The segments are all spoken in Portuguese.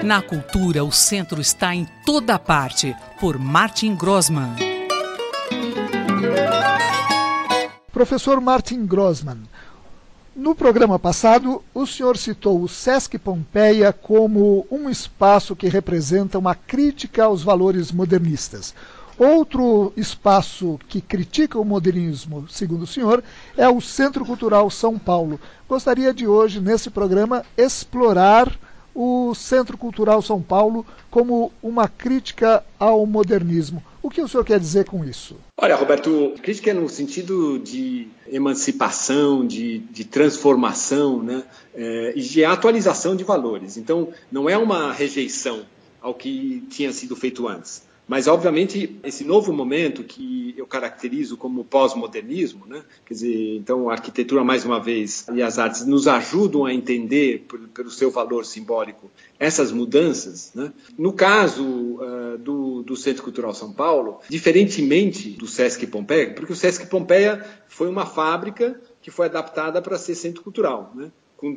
Na cultura, o centro está em toda parte, por Martin Grossmann. Professor Martin Grossmann, no programa passado, o senhor citou o Sesc Pompeia como um espaço que representa uma crítica aos valores modernistas. Outro espaço que critica o modernismo, segundo o senhor, é o Centro Cultural São Paulo. Gostaria de hoje, nesse programa, explorar o Centro Cultural São Paulo como uma crítica ao modernismo. O que o senhor quer dizer com isso? Olha, Roberto, crítica é no sentido de emancipação, de transformação, né? E de atualização de valores. Então, não é uma rejeição ao que tinha sido feito antes. Mas, obviamente, esse novo momento que eu caracterizo como pós-modernismo, né? Quer dizer, então a arquitetura, mais uma vez, e as artes nos ajudam a entender, pelo seu valor simbólico, essas mudanças, né? No caso do Centro Cultural São Paulo, diferentemente do Sesc Pompeia, porque o Sesc Pompeia foi uma fábrica que foi adaptada para ser centro cultural, né?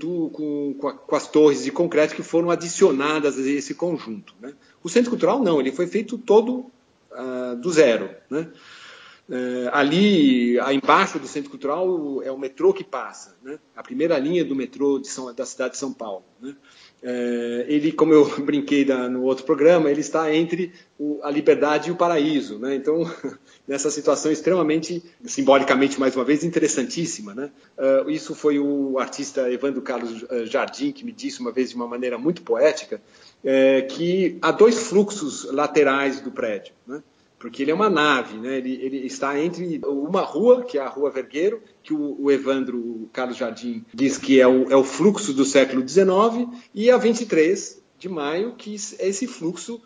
Com as torres de concreto que foram adicionadas a esse conjunto, né? O Centro Cultural não, ele foi feito todo do zero, né? Ali, embaixo do Centro Cultural, é o metrô que passa, né? A primeira linha do metrô da cidade de São Paulo, né? Ele, como eu brinquei no outro programa, ele está entre a liberdade e o paraíso, né? Então, nessa situação extremamente, simbolicamente, mais uma vez, interessantíssima, né? Isso foi o artista Evandro Carlos Jardim que me disse uma vez de uma maneira muito poética, que há dois fluxos laterais do prédio, né? Porque ele é uma nave, né? Ele está entre uma rua, que é a Rua Vergueiro, que o Evandro Carlos Jardim diz que é o fluxo do século XIX, e a 23 de maio, que é esse fluxo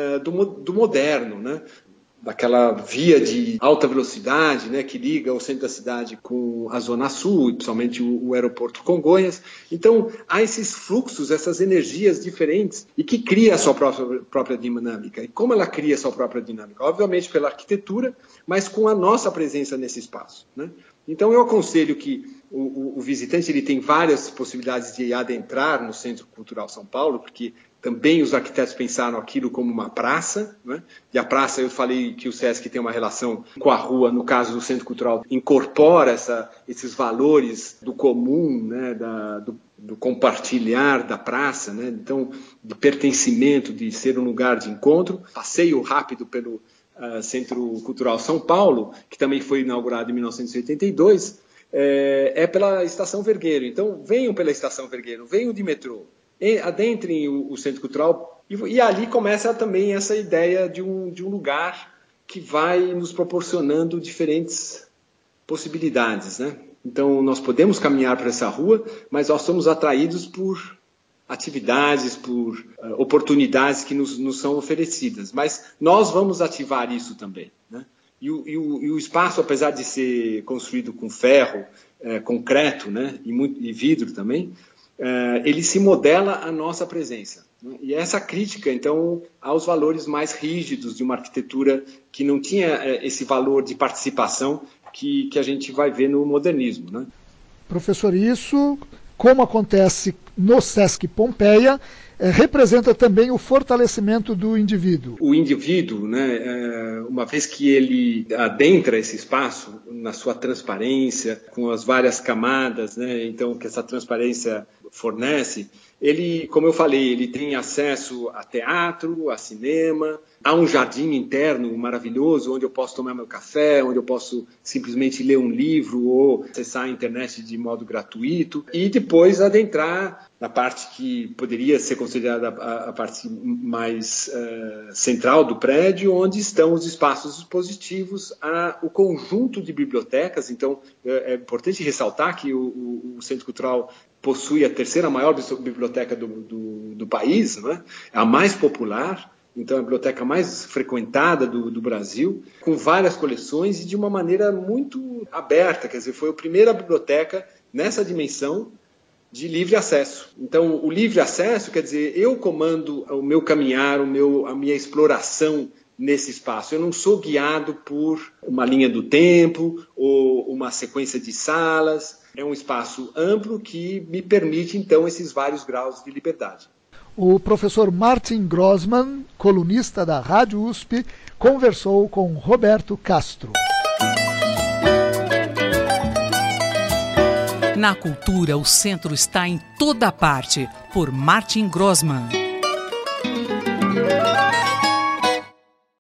do moderno, né? Daquela via de alta velocidade, né, que liga o centro da cidade com a Zona Sul, principalmente o aeroporto Congonhas. Então, há esses fluxos, essas energias diferentes e que cria a sua própria dinâmica. E como ela cria a sua própria dinâmica? Obviamente pela arquitetura, mas com a nossa presença nesse espaço, né? Então, eu aconselho que o visitante ele tem várias possibilidades de adentrar no Centro Cultural São Paulo, porque também os arquitetos pensaram aquilo como uma praça, né? E a praça, eu falei que o Sesc tem uma relação com a rua, no caso do Centro Cultural, incorpora esses valores do comum, né? Do compartilhar da praça, né? Então, de pertencimento, de ser um lugar de encontro. Passeio rápido pelo Centro Cultural São Paulo, que também foi inaugurado em 1982, pela Estação Vergueiro. Então, venham pela Estação Vergueiro, venham de metrô, adentrem o Centro Cultural, e ali começa também essa ideia de um lugar que vai nos proporcionando diferentes possibilidades, né? Então, nós podemos caminhar por essa rua, mas nós somos atraídos por atividades, por oportunidades que nos são oferecidas. Mas nós vamos ativar isso também, né? E o espaço, apesar de ser construído com ferro, concreto, né? E vidro também, ele se modela a nossa presença, né? E essa crítica, então, aos valores mais rígidos de uma arquitetura que não tinha esse valor de participação que a gente vai ver no modernismo, né? Professor, isso, como acontece no Sesc Pompeia, representa também o fortalecimento do indivíduo. O indivíduo, né, uma vez que ele adentra esse espaço na sua transparência, com as várias camadas, né, então que essa transparência fornece, ele, como eu falei, ele tem acesso a teatro, a cinema, há um jardim interno maravilhoso onde eu posso tomar meu café, onde eu posso simplesmente ler um livro ou acessar a internet de modo gratuito e depois adentrar na parte que poderia ser considerada a parte mais central do prédio, onde estão os espaços expositivos, o conjunto de bibliotecas. Então, é importante ressaltar que o Centro Cultural possui a terceira maior biblioteca do país, né? É a mais popular, então é a biblioteca mais frequentada do Brasil, com várias coleções e de uma maneira muito aberta, quer dizer, foi a primeira biblioteca nessa dimensão de livre acesso. Então, o livre acesso quer dizer, eu comando o meu caminhar, a minha exploração nesse espaço. Eu não sou guiado por uma linha do tempo ou uma sequência de salas. É um espaço amplo que me permite, então, esses vários graus de liberdade. O professor Martin Grossmann, colunista da Rádio USP, conversou com Roberto Castro. Na cultura, o centro está em toda parte, por Martin Grossmann.